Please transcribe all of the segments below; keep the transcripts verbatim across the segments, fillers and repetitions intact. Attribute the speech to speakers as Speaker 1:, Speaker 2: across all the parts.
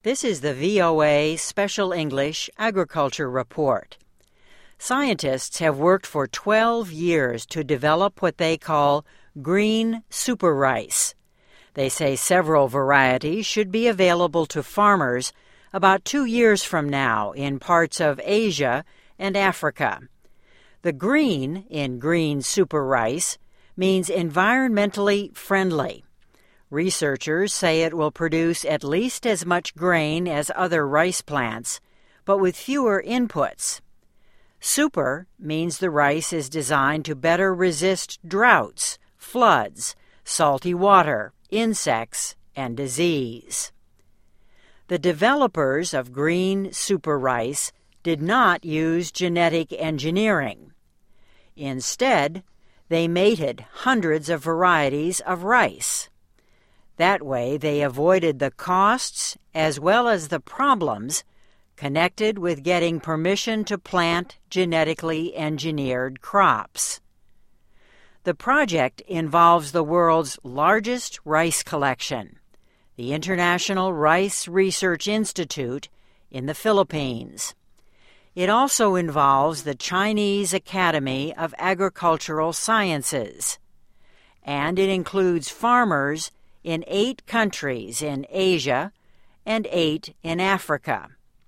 Speaker 1: This is the V O A Special English Agriculture Report. Scientists have worked for twelve years to develop what they call green super rice. They say several varieties should be available to farmers about two years from now in parts of Asia and Africa. The green in green super rice means environmentally friendly. Researchers say it will produce at least as much grain as other rice plants, but with fewer inputs. Super means the rice is designed to better resist droughts, floods, salty water, insects, and disease. The developers of green super rice did not use genetic engineering. Instead, they mated hundreds of varieties of rice. That way, they avoided the costs as well as the problems connected with getting permission to plant genetically engineered crops. The project involves the world's largest rice collection, the International Rice Research Institute in the Philippines. It also involves the Chinese Academy of Agricultural Sciences, and it includes farmers in eight countries in Asia and eight in Africa.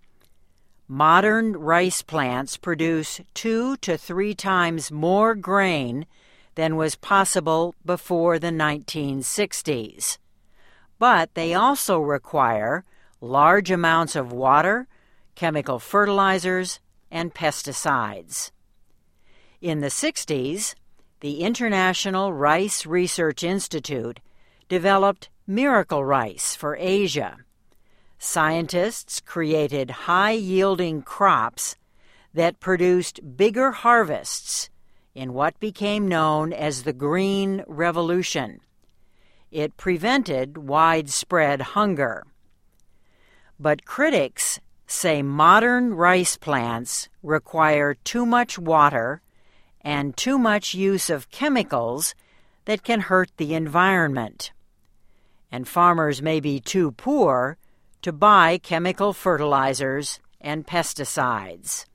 Speaker 1: Modern rice plants produce two to three times more grain than was possible before the nineteen sixties. But they also require large amounts of water, chemical fertilizers, and pesticides. In the sixties, the International Rice Research Institute developed miracle rice for Asia. Scientists created high-yielding crops that produced bigger harvests in what became known as the Green Revolution. It prevented widespread hunger. But critics say modern rice plants require too much water and too much use of chemicals that can hurt the environment. And farmers may be too poor to buy chemical fertilizers and pesticides.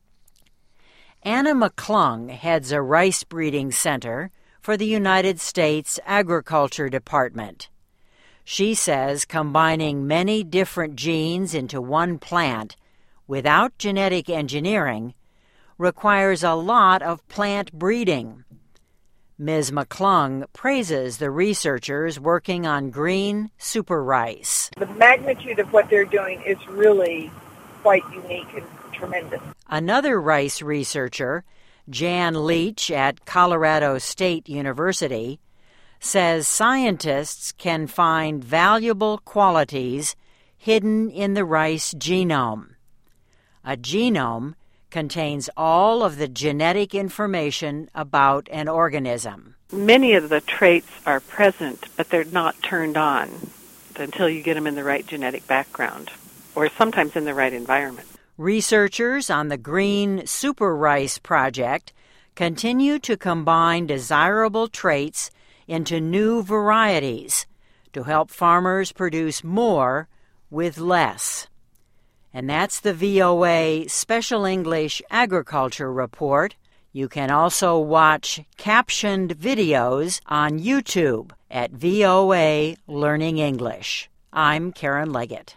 Speaker 1: Anna McClung heads a rice breeding center for the United States Agriculture Department. She says combining many different genes into one plant without genetic engineering requires a lot of plant breeding. Miz McClung praises the researchers working on green super rice.
Speaker 2: The magnitude of what they're doing is really quite unique and tremendous.
Speaker 1: Another rice researcher, Jan Leach at Colorado State University, says scientists can find valuable qualities hidden in the rice genome. A genome contains all of the genetic information about an organism.
Speaker 3: Many of the traits are present, but they're not turned on until you get them in the right genetic background, or sometimes in the right environment.
Speaker 1: Researchers on the Green Super Rice Project continue to combine desirable traits into new varieties to help farmers produce more with less. And that's the V O A Special English Agriculture Report. You can also watch captioned videos on YouTube at V O A Learning English. I'm Karen Leggett.